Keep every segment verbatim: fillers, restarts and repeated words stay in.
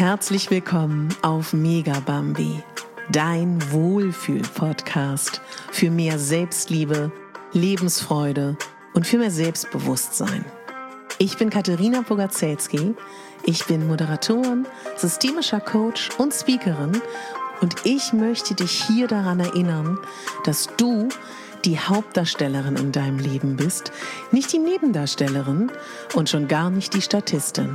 Herzlich willkommen auf Mega Bambi, dein Wohlfühl-Podcast für mehr Selbstliebe, Lebensfreude und für mehr Selbstbewusstsein. Ich bin Katharina Bogazelski, ich bin Moderatorin, systemischer Coach und Speakerin und ich möchte dich hier daran erinnern, dass du die Hauptdarstellerin in deinem Leben bist, nicht die Nebendarstellerin und schon gar nicht die Statistin.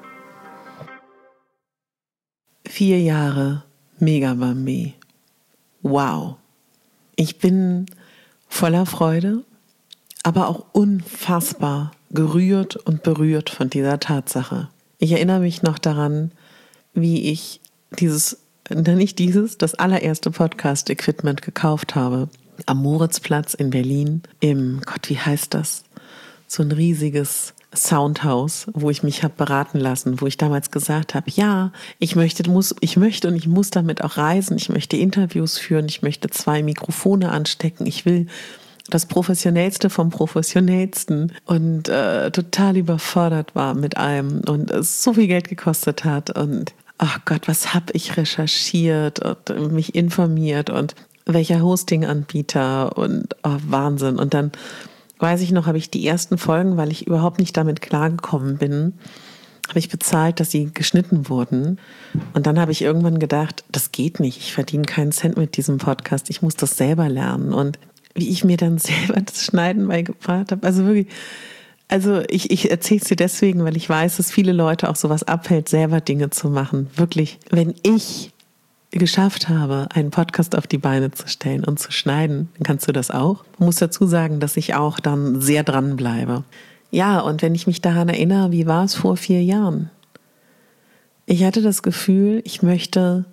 Vier Jahre Mega Bambi. Wow. Ich bin voller Freude, aber auch unfassbar gerührt und berührt von dieser Tatsache. Ich erinnere mich noch daran, wie ich dieses, nicht dieses, das allererste Podcast-Equipment gekauft habe. Am Moritzplatz in Berlin, im, Gott, wie heißt das? So ein riesiges Soundhaus, wo ich mich habe beraten lassen, wo ich damals gesagt habe, ja, ich möchte, muss, ich möchte und ich muss damit auch reisen, ich möchte Interviews führen, ich möchte zwei Mikrofone anstecken, ich will das Professionellste vom Professionellsten und äh, total überfordert war mit allem und es so viel Geld gekostet hat und ach Gott, was habe ich recherchiert und mich informiert und welcher Hosting-Anbieter und oh, Wahnsinn. Und dann weiß ich noch, habe ich die ersten Folgen, weil ich überhaupt nicht damit klargekommen bin, habe ich bezahlt, dass sie geschnitten wurden. Und dann habe ich irgendwann gedacht, das geht nicht. Ich verdiene keinen Cent mit diesem Podcast. Ich muss das selber lernen. Und wie ich mir dann selber das Schneiden beigebracht habe, also wirklich, also ich, ich erzähle es dir deswegen, weil ich weiß, dass viele Leute auch sowas abhält, selber Dinge zu machen. Wirklich, wenn ich geschafft habe, einen Podcast auf die Beine zu stellen und zu schneiden, dann kannst du das auch. Man muss dazu sagen, dass ich auch dann sehr dran bleibe. Ja, und wenn ich mich daran erinnere, wie war es vor vier Jahren? Ich hatte das Gefühl, ich möchte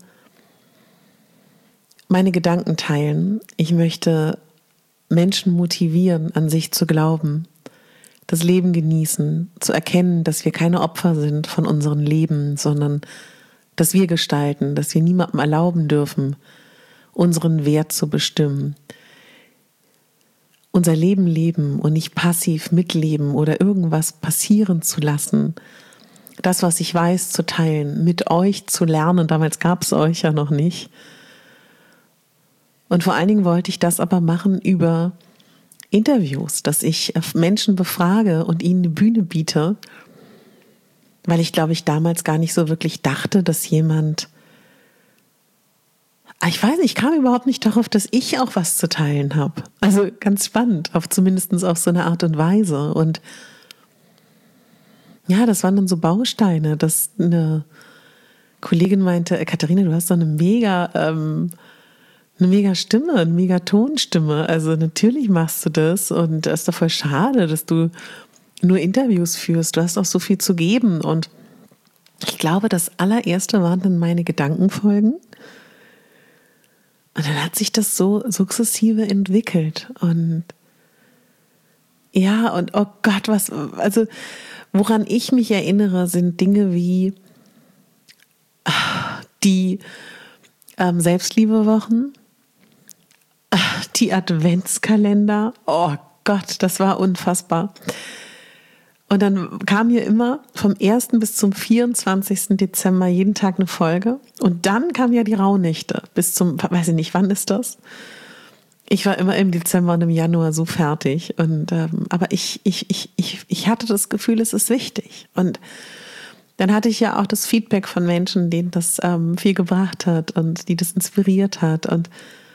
meine Gedanken teilen. Ich möchte Menschen motivieren, an sich zu glauben, das Leben genießen, zu erkennen, dass wir keine Opfer sind von unserem Leben, sondern dass wir gestalten, dass wir niemandem erlauben dürfen, unseren Wert zu bestimmen. Unser Leben leben und nicht passiv mitleben oder irgendwas passieren zu lassen. Das, was ich weiß, zu teilen, mit euch zu lernen. Damals gab es euch ja noch nicht. Und vor allen Dingen wollte ich das aber machen über Interviews, dass ich Menschen befrage und ihnen eine Bühne biete, weil ich, glaube ich, damals gar nicht so wirklich dachte, dass jemand, ich weiß nicht, ich kam überhaupt nicht darauf, dass ich auch was zu teilen habe. Also ganz spannend, auf zumindest auf so eine Art und Weise. Und ja, das waren dann so Bausteine, dass eine Kollegin meinte, Katharina, du hast so eine mega, ähm, eine mega Stimme, eine mega Tonstimme. Also natürlich machst du das und das ist doch voll schade, dass du nur Interviews führst, du hast auch so viel zu geben und ich glaube, das allererste waren dann meine Gedankenfolgen und dann hat sich das so sukzessive entwickelt und ja und oh Gott, was, also woran ich mich erinnere, sind Dinge wie die ähm, Selbstliebewochen, die Adventskalender, oh Gott, das war unfassbar. Und dann kam hier immer vom ersten bis zum vierundzwanzigsten Dezember jeden Tag eine Folge. Und dann kam ja die Rauhnächte bis zum, weiß ich nicht, wann ist das? Ich war immer im Dezember und im Januar so fertig. Und ähm, aber ich, ich, ich, ich, ich hatte das Gefühl, es ist wichtig. Und dann hatte ich ja auch das Feedback von Menschen, denen das ähm, viel gebracht hat und die das inspiriert hat. Und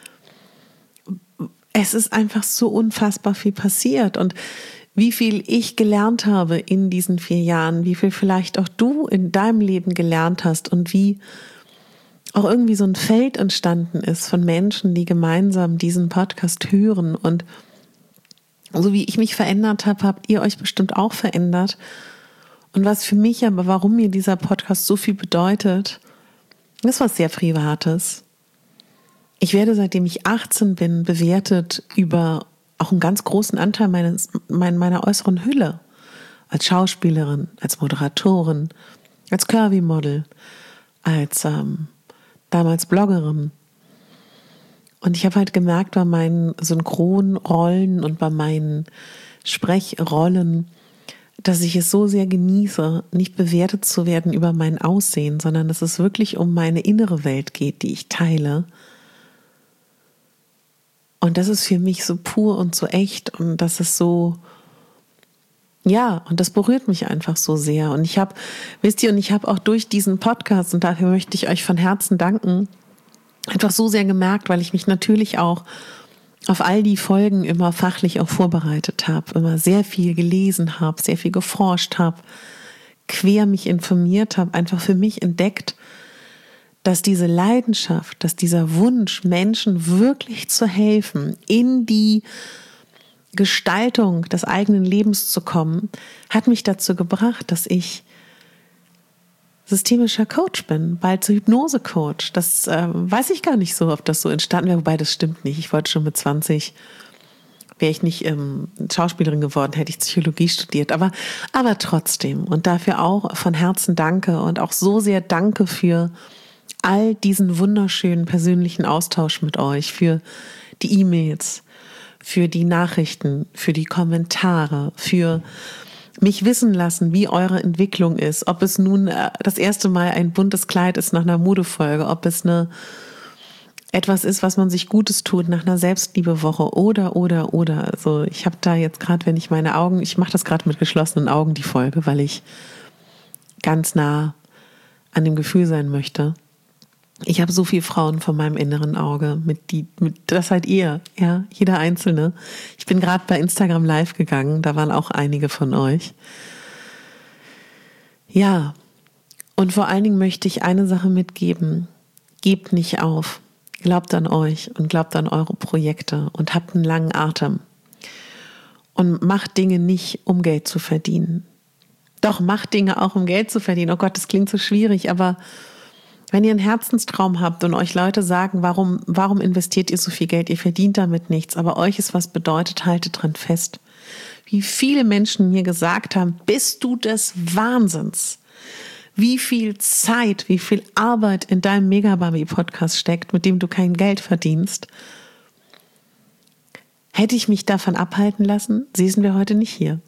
es ist einfach so unfassbar viel passiert. Und wie viel ich gelernt habe in diesen vier Jahren, wie viel vielleicht auch du in deinem Leben gelernt hast und wie auch irgendwie so ein Feld entstanden ist von Menschen, die gemeinsam diesen Podcast hören. Und so wie ich mich verändert habe, habt ihr euch bestimmt auch verändert. Und was für mich aber, warum mir dieser Podcast so viel bedeutet, das ist was sehr Privates. Ich werde, seitdem ich achtzehn bin, bewertet über auch einen ganz großen Anteil meines, meiner äußeren Hülle. Als Schauspielerin, als Moderatorin, als Curvy-Model, als ähm, damals Bloggerin. Und ich habe halt gemerkt, bei meinen Synchronrollen und bei meinen Sprechrollen, dass ich es so sehr genieße, nicht bewertet zu werden über mein Aussehen, sondern dass es wirklich um meine innere Welt geht, die ich teile. Und das ist für mich so pur und so echt und das ist so, ja, und das berührt mich einfach so sehr. Und ich habe, wisst ihr, und ich habe auch durch diesen Podcast, und dafür möchte ich euch von Herzen danken, einfach so sehr gemerkt, weil ich mich natürlich auch auf all die Folgen immer fachlich auch vorbereitet habe, immer sehr viel gelesen habe, sehr viel geforscht habe, quer mich informiert habe, einfach für mich entdeckt, dass diese Leidenschaft, dass dieser Wunsch, Menschen wirklich zu helfen, in die Gestaltung des eigenen Lebens zu kommen, hat mich dazu gebracht, dass ich systemischer Coach bin, bald so Hypnose-Coach. Das äh, weiß ich gar nicht so, ob das so entstanden wäre, wobei das stimmt nicht. Ich wollte schon mit zwanzig, wäre ich nicht ähm, Schauspielerin geworden, hätte ich Psychologie studiert, aber, aber trotzdem. Und dafür auch von Herzen danke und auch so sehr danke für all diesen wunderschönen persönlichen Austausch mit euch, für die E-Mails, für die Nachrichten, für die Kommentare, für mich wissen lassen, wie eure Entwicklung ist, ob es nun das erste Mal ein buntes Kleid ist nach einer Modefolge, ob es eine etwas ist, was man sich Gutes tut nach einer Selbstliebewoche oder, oder, oder. Also ich habe da jetzt gerade, wenn ich meine Augen, ich mache das gerade mit geschlossenen Augen, die Folge, weil ich ganz nah an dem Gefühl sein möchte. Ich habe so viele Frauen vor meinem inneren Auge, mit die, mit, das seid ihr, ja, jeder Einzelne. Ich bin gerade bei Instagram live gegangen, da waren auch einige von euch. Ja, und vor allen Dingen möchte ich eine Sache mitgeben: Gebt nicht auf, glaubt an euch und glaubt an eure Projekte und habt einen langen Atem. Und macht Dinge nicht, um Geld zu verdienen. Doch, macht Dinge auch, um Geld zu verdienen. Oh Gott, das klingt so schwierig, aber wenn ihr einen Herzenstraum habt und euch Leute sagen, warum, warum investiert ihr so viel Geld, ihr verdient damit nichts, aber euch es was bedeutet, haltet dran fest. Wie viele Menschen mir gesagt haben, bist du des Wahnsinns, wie viel Zeit, wie viel Arbeit in deinem Megabarbie-Podcast steckt, mit dem du kein Geld verdienst. Hätte ich mich davon abhalten lassen, säßen wir heute nicht hier.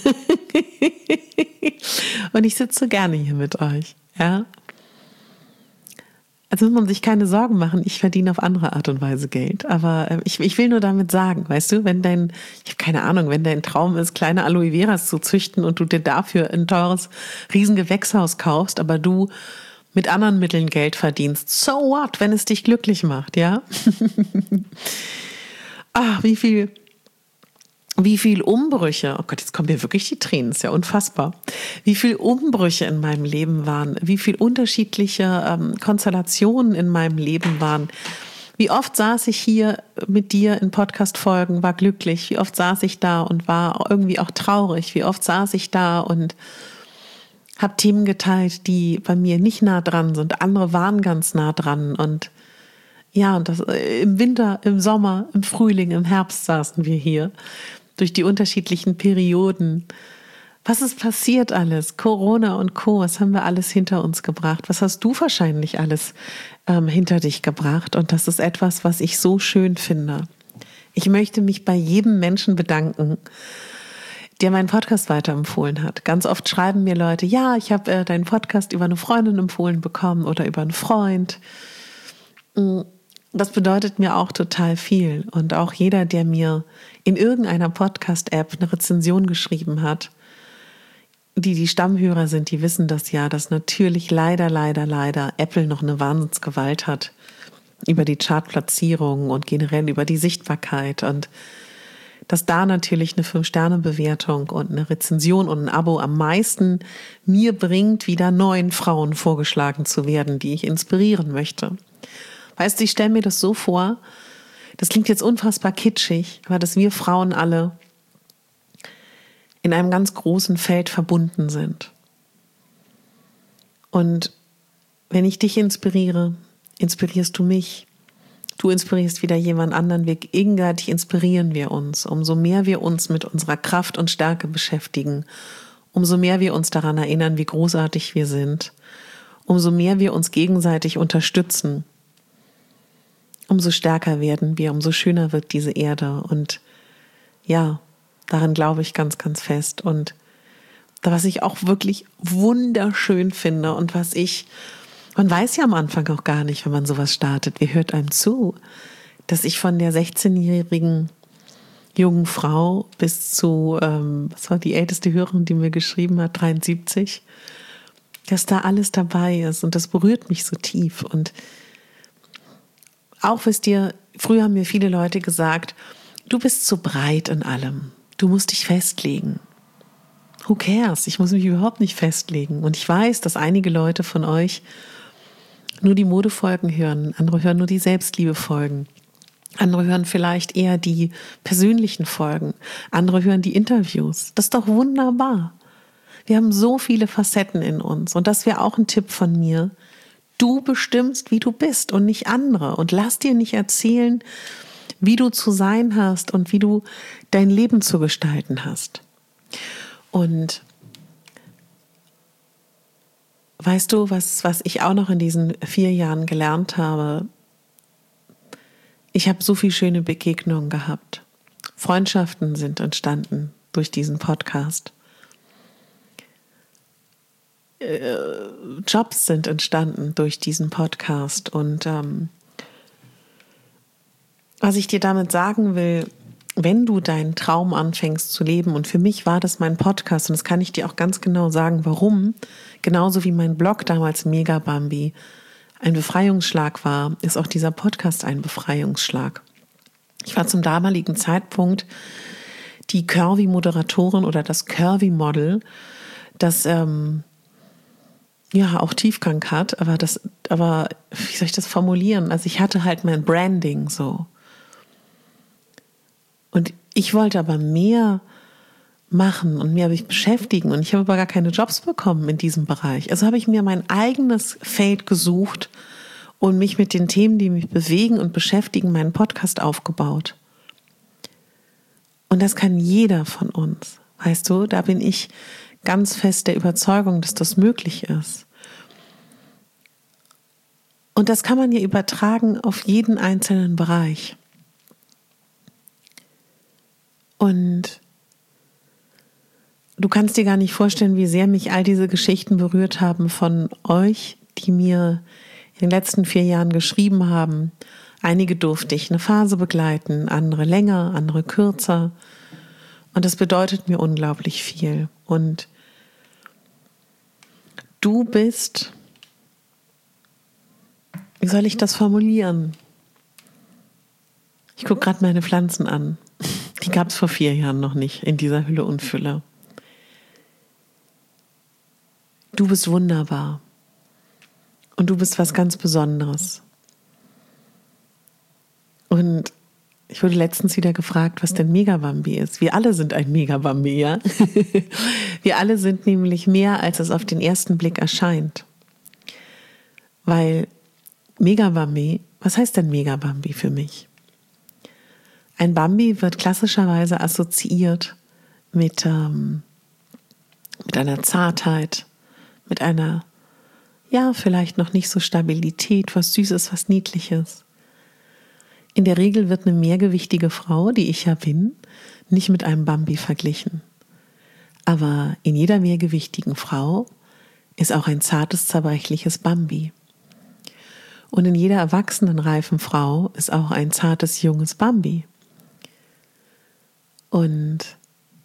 Und ich sitze gerne hier mit euch, ja. Also muss man sich keine Sorgen machen, ich verdiene auf andere Art und Weise Geld. Aber ich, ich will nur damit sagen, weißt du, wenn dein, ich habe keine Ahnung, wenn dein Traum ist, kleine Aloe Veras zu züchten und du dir dafür ein teures Riesengewächshaus kaufst, aber du mit anderen Mitteln Geld verdienst, so what, wenn es dich glücklich macht, ja? Ach, wie viel... Wie viel Umbrüche, oh Gott, jetzt kommen mir wirklich die Tränen, ist ja unfassbar. Wie viel Umbrüche in meinem Leben waren, wie viel unterschiedliche ähm, Konstellationen in meinem Leben waren. Wie oft saß ich hier mit dir in Podcast-Folgen, war glücklich, wie oft saß ich da und war irgendwie auch traurig, wie oft saß ich da und habe Themen geteilt, die bei mir nicht nah dran sind, andere waren ganz nah dran und ja, und das im Winter, im Sommer, im Frühling, im Herbst saßen wir hier. Durch die unterschiedlichen Perioden. Was ist passiert alles? Corona und Co., was haben wir alles hinter uns gebracht? Was hast du wahrscheinlich alles ähm, hinter dich gebracht? Und das ist etwas, was ich so schön finde. Ich möchte mich bei jedem Menschen bedanken, der meinen Podcast weiterempfohlen hat. Ganz oft schreiben mir Leute, ja, ich habe äh, deinen Podcast über eine Freundin empfohlen bekommen oder über einen Freund. Das bedeutet mir auch total viel. Und auch jeder, der mir in irgendeiner Podcast-App eine Rezension geschrieben hat, die die Stammhörer sind, die wissen das ja, dass natürlich leider, leider, leider Apple noch eine Wahnsinnsgewalt hat über die Chartplatzierung und generell über die Sichtbarkeit und dass da natürlich eine fünf-Sterne-Bewertung und eine Rezension und ein Abo am meisten mir bringt, wieder neuen Frauen vorgeschlagen zu werden, die ich inspirieren möchte. Weißt du, ich stelle mir das so vor, das klingt jetzt unfassbar kitschig, aber dass wir Frauen alle in einem ganz großen Feld verbunden sind. Und wenn ich dich inspiriere, inspirierst du mich. Du inspirierst wieder jemand anderen. Wir gegenseitig inspirieren wir uns. Umso mehr wir uns mit unserer Kraft und Stärke beschäftigen, umso mehr wir uns daran erinnern, wie großartig wir sind, umso mehr wir uns gegenseitig unterstützen, umso stärker werden wir, umso schöner wird diese Erde. Und ja, daran glaube ich ganz, ganz fest. Und was ich auch wirklich wunderschön finde und was ich, man weiß ja am Anfang auch gar nicht, wenn man sowas startet, wer hört einem zu, dass ich von der sechzehnjährigen jungen Frau bis zu, ähm, was war die älteste Hörerin, die mir geschrieben hat, dreiundsiebzig, dass da alles dabei ist und das berührt mich so tief. Und auch, wisst ihr, früher haben mir viele Leute gesagt, du bist zu breit in allem, du musst dich festlegen. Who cares? Ich muss mich überhaupt nicht festlegen. Und ich weiß, dass einige Leute von euch nur die Modefolgen hören, andere hören nur die Selbstliebe-Folgen. Andere hören vielleicht eher die persönlichen Folgen. Andere hören die Interviews. Das ist doch wunderbar. Wir haben so viele Facetten in uns. Und das wäre auch ein Tipp von mir. Du bestimmst, wie du bist und nicht andere. Und lass dir nicht erzählen, wie du zu sein hast und wie du dein Leben zu gestalten hast. Und weißt du, was, was ich auch noch in diesen vier Jahren gelernt habe? Ich habe so viele schöne Begegnungen gehabt. Freundschaften sind entstanden durch diesen Podcast. Äh, Jobs sind entstanden durch diesen Podcast. Und ähm, was ich dir damit sagen will, wenn du deinen Traum anfängst zu leben, und für mich war das mein Podcast, und das kann ich dir auch ganz genau sagen, warum, genauso wie mein Blog damals Mega Bambi ein Befreiungsschlag war, ist auch dieser Podcast ein Befreiungsschlag. Ich war zum damaligen Zeitpunkt die Curvy-Moderatorin oder das Curvy-Model, das ähm, ja auch Tiefgang hat, aber das, aber wie soll ich das formulieren? Also ich hatte halt mein Branding so. Und ich wollte aber mehr machen und mehr mich beschäftigen und ich habe aber gar keine Jobs bekommen in diesem Bereich. Also habe ich mir mein eigenes Feld gesucht und mich mit den Themen, die mich bewegen und beschäftigen, meinen Podcast aufgebaut. Und das kann jeder von uns. Weißt du, da bin ich ganz fest der Überzeugung, dass das möglich ist. Und das kann man ja übertragen auf jeden einzelnen Bereich. Und du kannst dir gar nicht vorstellen, wie sehr mich all diese Geschichten berührt haben von euch, die mir in den letzten vier Jahren geschrieben haben. Einige durfte ich eine Phase begleiten, andere länger, andere kürzer. Und das bedeutet mir unglaublich viel. Und du bist, wie soll ich das formulieren? Ich gucke gerade meine Pflanzen an. Die gab es vor vier Jahren noch nicht in dieser Hülle und Fülle. Du bist wunderbar. Und du bist was ganz Besonderes. Und ich wurde letztens wieder gefragt, was denn Mega Bambi ist. Wir alle sind ein Mega Bambi, ja? Wir alle sind nämlich mehr, als es auf den ersten Blick erscheint. Weil Mega Bambi, was heißt denn Mega Bambi für mich? Ein Bambi wird klassischerweise assoziiert mit, ähm, mit einer Zartheit, mit einer, ja, vielleicht noch nicht so Stabilität, was Süßes, was Niedliches. In der Regel wird eine mehrgewichtige Frau, die ich ja bin, nicht mit einem Bambi verglichen. Aber in jeder mehrgewichtigen Frau ist auch ein zartes, zerbrechliches Bambi. Und in jeder erwachsenen, reifen Frau ist auch ein zartes, junges Bambi. Und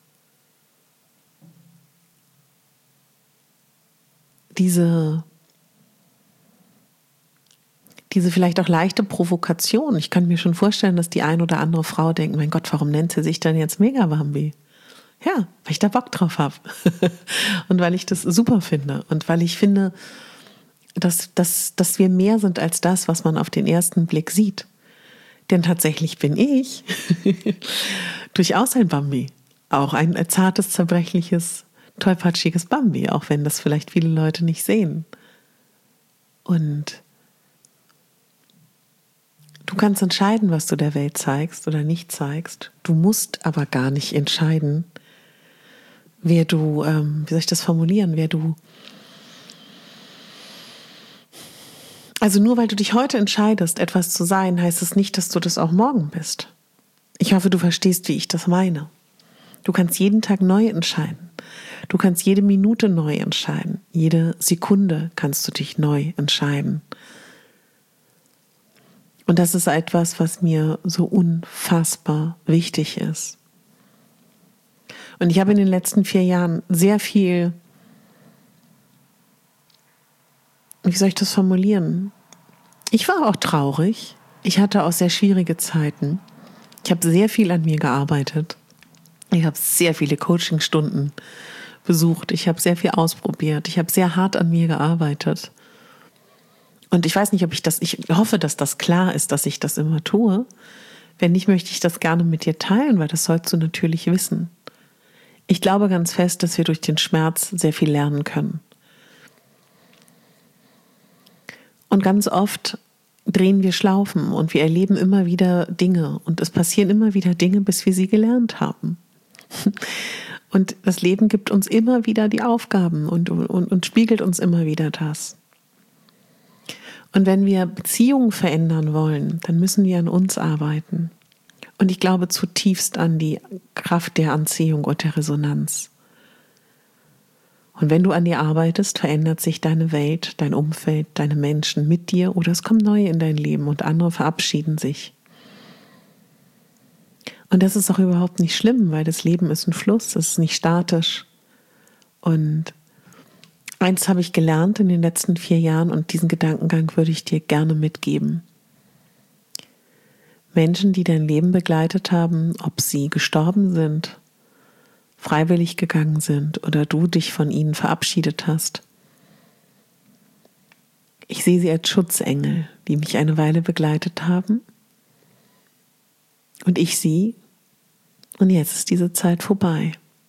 diese, diese vielleicht auch leichte Provokation, ich kann mir schon vorstellen, dass die ein oder andere Frau denkt, mein Gott, warum nennt sie sich denn jetzt Mega Bambi? Ja, weil ich da Bock drauf habe und weil ich das super finde und weil ich finde, dass, dass, dass wir mehr sind als das, was man auf den ersten Blick sieht. Denn tatsächlich bin ich durchaus ein Bambi. Auch ein zartes, zerbrechliches, tollpatschiges Bambi, auch wenn das vielleicht viele Leute nicht sehen. Und du kannst entscheiden, was du der Welt zeigst oder nicht zeigst. Du musst aber gar nicht entscheiden, wer du, ähm, wie soll ich das formulieren, wer du Also nur weil du dich heute entscheidest, etwas zu sein, heißt es nicht, dass du das auch morgen bist. Ich hoffe, du verstehst, wie ich das meine. Du kannst jeden Tag neu entscheiden. Du kannst jede Minute neu entscheiden. Jede Sekunde kannst du dich neu entscheiden. Und das ist etwas, was mir so unfassbar wichtig ist. Und ich habe in den letzten vier Jahren sehr viel, wie soll ich das formulieren? Ich war auch traurig. Ich hatte auch sehr schwierige Zeiten. Ich habe sehr viel an mir gearbeitet. Ich habe sehr viele Coachingstunden besucht. Ich habe sehr viel ausprobiert. Ich habe sehr hart an mir gearbeitet. Und ich weiß nicht, ob ich das, ich hoffe, dass das klar ist, dass ich das immer tue. Wenn nicht, möchte ich das gerne mit dir teilen, weil das sollst du natürlich wissen. Ich glaube ganz fest, dass wir durch den Schmerz sehr viel lernen können. Und ganz oft drehen wir Schlaufen und wir erleben immer wieder Dinge und es passieren immer wieder Dinge, bis wir sie gelernt haben. Und das Leben gibt uns immer wieder die Aufgaben und, und, und spiegelt uns immer wieder das. Und wenn wir Beziehungen verändern wollen, dann müssen wir an uns arbeiten. Und ich glaube zutiefst an die Kraft der Anziehung und der Resonanz. Und wenn du an dir arbeitest, verändert sich deine Welt, dein Umfeld, deine Menschen mit dir oder es kommen neue in dein Leben und andere verabschieden sich. Und das ist auch überhaupt nicht schlimm, weil das Leben ist ein Fluss, es ist nicht statisch. Und eins habe ich gelernt in den letzten vier Jahren und diesen Gedankengang würde ich dir gerne mitgeben. Menschen, die dein Leben begleitet haben, ob sie gestorben sind, freiwillig gegangen sind oder du dich von ihnen verabschiedet hast. Ich sehe sie als Schutzengel, die mich eine Weile begleitet haben. Und ich sie. Und jetzt ist diese Zeit vorbei.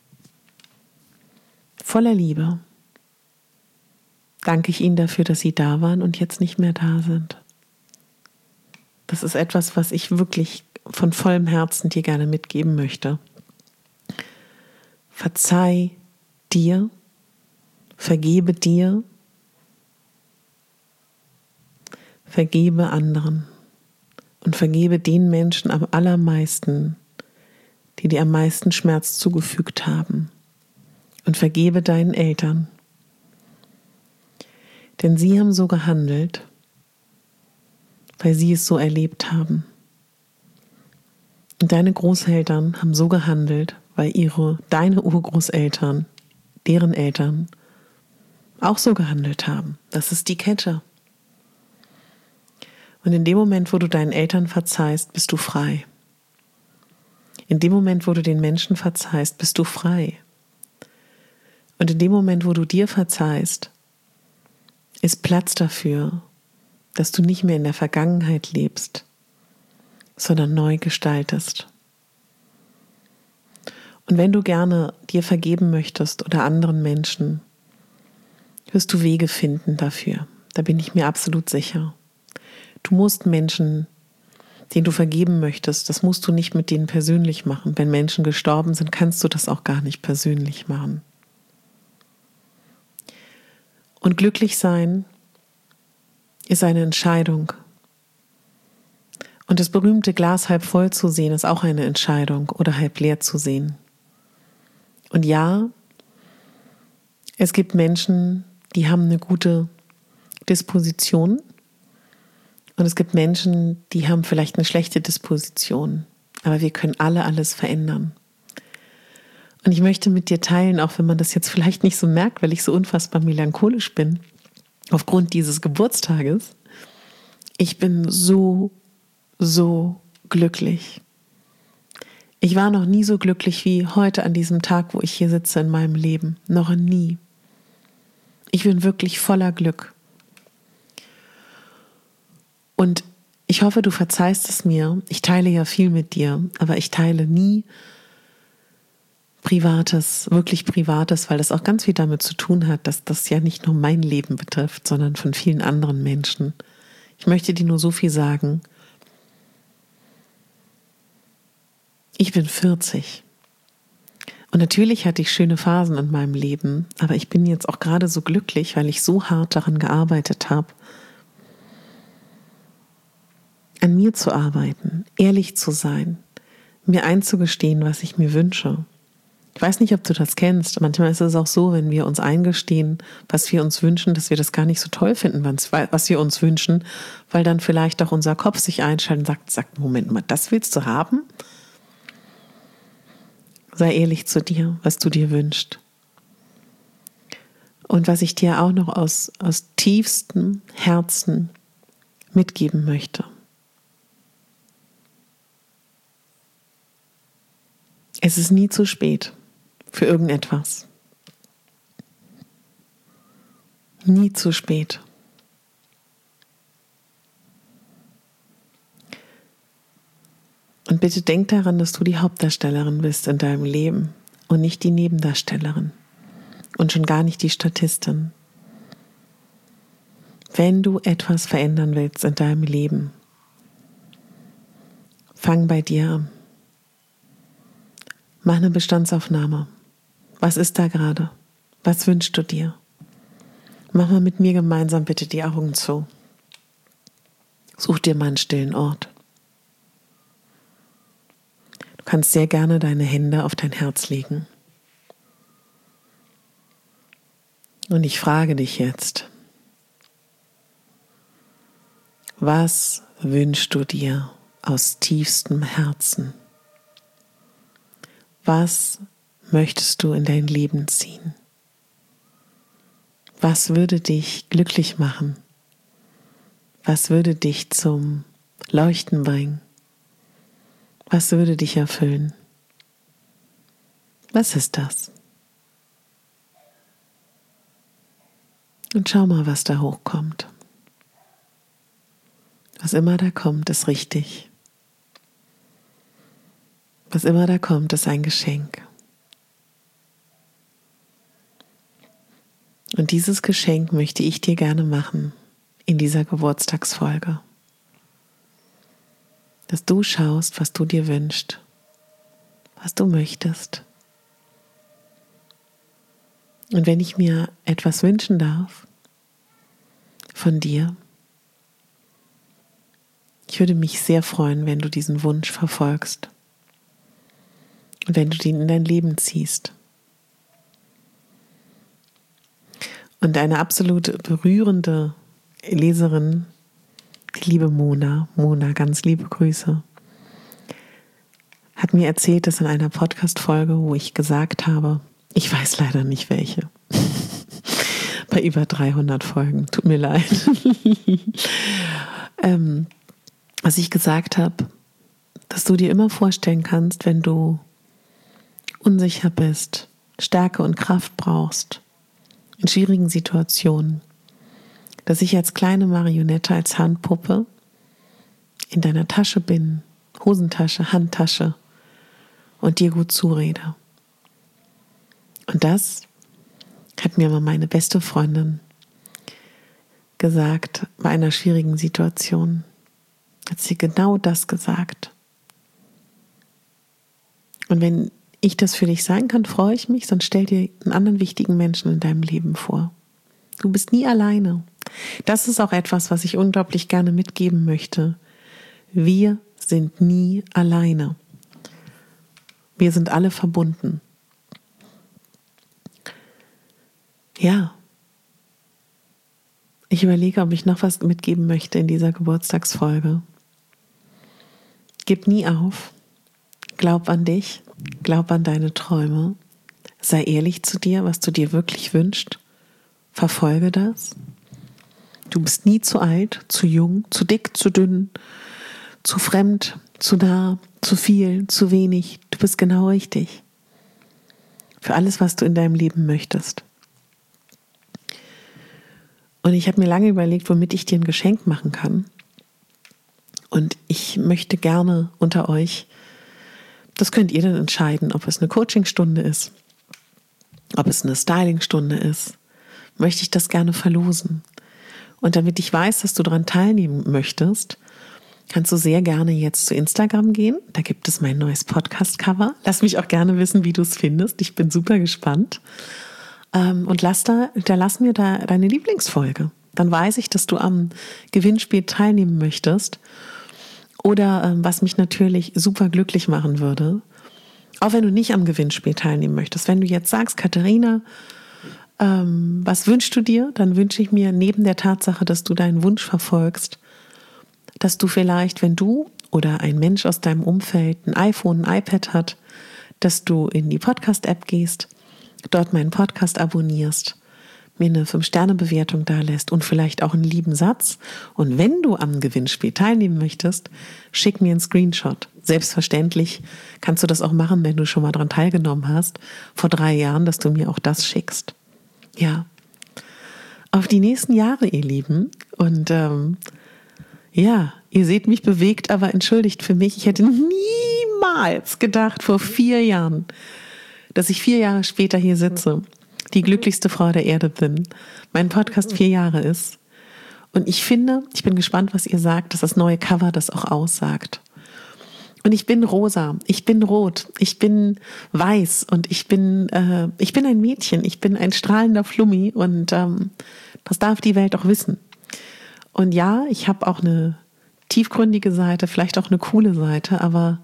Voller Liebe danke ich ihnen dafür, dass sie da waren und jetzt nicht mehr da sind. Das ist etwas, was ich wirklich von vollem Herzen dir gerne mitgeben möchte. Verzeih dir, vergebe dir, vergebe anderen und vergebe den Menschen am allermeisten, die dir am meisten Schmerz zugefügt haben, und vergebe deinen Eltern. Denn sie haben so gehandelt, weil sie es so erlebt haben. Und deine Großeltern haben so gehandelt, weil ihre, deine Urgroßeltern, deren Eltern auch so gehandelt haben. Das ist die Kette. Und in dem Moment, wo du deinen Eltern verzeihst, bist du frei. In dem Moment, wo du den Menschen verzeihst, bist du frei. Und in dem Moment, wo du dir verzeihst, ist Platz dafür, dass du nicht mehr in der Vergangenheit lebst, sondern neu gestaltest. Und wenn du gerne dir vergeben möchtest oder anderen Menschen, wirst du Wege finden dafür. Da bin ich mir absolut sicher. Du musst Menschen, denen du vergeben möchtest, das musst du nicht mit denen persönlich machen. Wenn Menschen gestorben sind, kannst du das auch gar nicht persönlich machen. Und glücklich sein ist eine Entscheidung. Und das berühmte Glas halb voll zu sehen, ist auch eine Entscheidung, oder halb leer zu sehen. Und ja, es gibt Menschen, die haben eine gute Disposition. Und es gibt Menschen, die haben vielleicht eine schlechte Disposition. Aber wir können alle alles verändern. Und ich möchte mit dir teilen, auch wenn man das jetzt vielleicht nicht so merkt, weil ich so unfassbar melancholisch bin, aufgrund dieses Geburtstages. Ich bin so, so glücklich. Ich war noch nie so glücklich wie heute an diesem Tag, wo ich hier sitze in meinem Leben. Noch nie. Ich bin wirklich voller Glück. Und ich hoffe, du verzeihst es mir. Ich teile ja viel mit dir, aber ich teile nie Privates, wirklich Privates, weil das auch ganz viel damit zu tun hat, dass das ja nicht nur mein Leben betrifft, sondern von vielen anderen Menschen. Ich möchte dir nur so viel sagen. Ich bin vierzig. Und natürlich hatte ich schöne Phasen in meinem Leben, aber ich bin jetzt auch gerade so glücklich, weil ich so hart daran gearbeitet habe, an mir zu arbeiten, ehrlich zu sein, mir einzugestehen, was ich mir wünsche, Ich weiß nicht, ob du das kennst. Manchmal ist es auch so, wenn wir uns eingestehen, was wir uns wünschen, dass wir das gar nicht so toll finden, was wir uns wünschen, weil dann vielleicht auch unser Kopf sich einschaltet und sagt, sagt, Moment mal, das willst du haben? Sei ehrlich zu dir, was du dir wünschst. Und was ich dir auch noch aus, aus tiefstem Herzen mitgeben möchte. Es ist nie zu spät für irgendetwas. Nie zu spät. Und bitte denk daran, dass du die Hauptdarstellerin bist in deinem Leben und nicht die Nebendarstellerin und schon gar nicht die Statistin. Wenn du etwas verändern willst in deinem Leben, fang bei dir an. Mach eine Bestandsaufnahme. Was ist da gerade? Was wünschst du dir? Mach mal mit mir gemeinsam bitte die Augen zu. Such dir mal einen stillen Ort. Du kannst sehr gerne deine Hände auf dein Herz legen. Und ich frage dich jetzt, was wünschst du dir aus tiefstem Herzen? Was möchtest du in dein Leben ziehen? Was würde dich glücklich machen? Was würde dich zum Leuchten bringen? Was würde dich erfüllen? Was ist das? Und schau mal, was da hochkommt. Was immer da kommt, ist richtig. Was immer da kommt, ist ein Geschenk. Und dieses Geschenk möchte ich dir gerne machen in dieser Geburtstagsfolge. Dass du schaust, was du dir wünschst, was du möchtest. Und wenn ich mir etwas wünschen darf von dir, ich würde mich sehr freuen, wenn du diesen Wunsch verfolgst. Und wenn du den in dein Leben ziehst. Und eine absolut berührende Leserin, die liebe Mona, Mona, ganz liebe Grüße, hat mir erzählt, dass in einer Podcast-Folge, wo ich gesagt habe, ich weiß leider nicht welche, bei über dreihundert Folgen, tut mir leid, ähm, was ich gesagt habe, dass du dir immer vorstellen kannst, wenn du unsicher bist, Stärke und Kraft brauchst, in schwierigen Situationen, dass ich als kleine Marionette, als Handpuppe in deiner Tasche bin, Hosentasche, Handtasche und dir gut zurede. Und das hat mir mal meine beste Freundin gesagt bei einer schwierigen Situation. Hat sie genau das gesagt. Und wenn ich das für dich sein kann, freue ich mich, sonst stell dir einen anderen wichtigen Menschen in deinem Leben vor. Du bist nie alleine. Das ist auch etwas, was ich unglaublich gerne mitgeben möchte. Wir sind nie alleine. Wir sind alle verbunden. Ja. Ich überlege, ob ich noch was mitgeben möchte in dieser Geburtstagsfolge. Gib nie auf. Glaub an dich. Glaub an deine Träume. Sei ehrlich zu dir, was du dir wirklich wünschst. Verfolge das. Du bist nie zu alt, zu jung, zu dick, zu dünn, zu fremd, zu nah, zu viel, zu wenig. Du bist genau richtig. Für alles, was du in deinem Leben möchtest. Und ich habe mir lange überlegt, womit ich dir ein Geschenk machen kann. Und ich möchte gerne unter euch, das könnt ihr dann entscheiden, ob es eine Coachingstunde ist, ob es eine Stylingstunde ist, möchte ich das gerne verlosen. Und damit ich weiß, dass du daran teilnehmen möchtest, kannst du sehr gerne jetzt zu Instagram gehen. Da gibt es mein neues Podcast-Cover. Lass mich auch gerne wissen, wie du es findest. Ich bin super gespannt. Und lass da, da lass mir da deine Lieblingsfolge. Dann weiß ich, dass du am Gewinnspiel teilnehmen möchtest. Oder was mich natürlich super glücklich machen würde, Auch wenn du nicht am Gewinnspiel teilnehmen möchtest. Wenn du jetzt sagst, Katharina, ähm, was wünschst du dir? Dann wünsche ich mir neben der Tatsache, dass du deinen Wunsch verfolgst, dass du vielleicht, wenn du oder ein Mensch aus deinem Umfeld ein iPhone, ein iPad hat, dass du in die Podcast-App gehst, dort meinen Podcast abonnierst, mir eine fünf Sterne Bewertung dalässt und vielleicht auch einen lieben Satz. Und wenn du am Gewinnspiel teilnehmen möchtest, schick mir einen Screenshot. Selbstverständlich kannst du das auch machen, wenn du schon mal daran teilgenommen hast, vor drei Jahren, dass du mir auch das schickst. Ja, auf die nächsten Jahre, ihr Lieben. Und ähm, ja, ihr seht mich bewegt, aber entschuldigt für mich. Ich hätte niemals gedacht, vor vier Jahren, dass ich vier Jahre später hier sitze, die glücklichste Frau der Erde bin, mein Podcast vier Jahre ist. Und ich finde, ich bin gespannt, was ihr sagt, dass das neue Cover das auch aussagt. Und ich bin rosa, ich bin rot, ich bin weiß und ich bin, äh, ich bin ein Mädchen, ich bin ein strahlender Flummi und ähm, das darf die Welt auch wissen. Und ja, ich habe auch eine tiefgründige Seite, vielleicht auch eine coole Seite, aber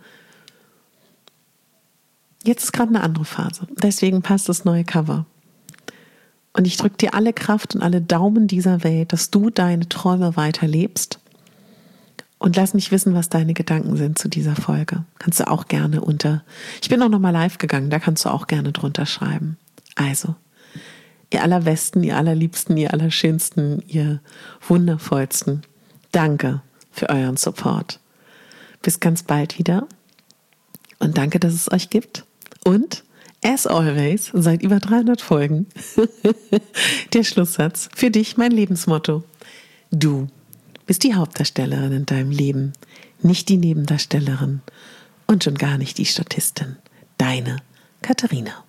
jetzt ist gerade eine andere Phase. Deswegen passt das neue Cover. Und ich drücke dir alle Kraft und alle Daumen dieser Welt, dass du deine Träume weiterlebst. Und lass mich wissen, was deine Gedanken sind zu dieser Folge. Kannst du auch gerne unter, ich bin auch nochmal live gegangen, da kannst du auch gerne drunter schreiben. Also, ihr Allerbesten, ihr Allerliebsten, ihr Allerschönsten, ihr Wundervollsten, danke für euren Support. Bis ganz bald wieder und danke, dass es euch gibt. Und as always, seit über dreihundert Folgen, der Schlusssatz für dich, mein Lebensmotto. Du bist die Hauptdarstellerin in deinem Leben, nicht die Nebendarstellerin und schon gar nicht die Statistin. Deine Katharina.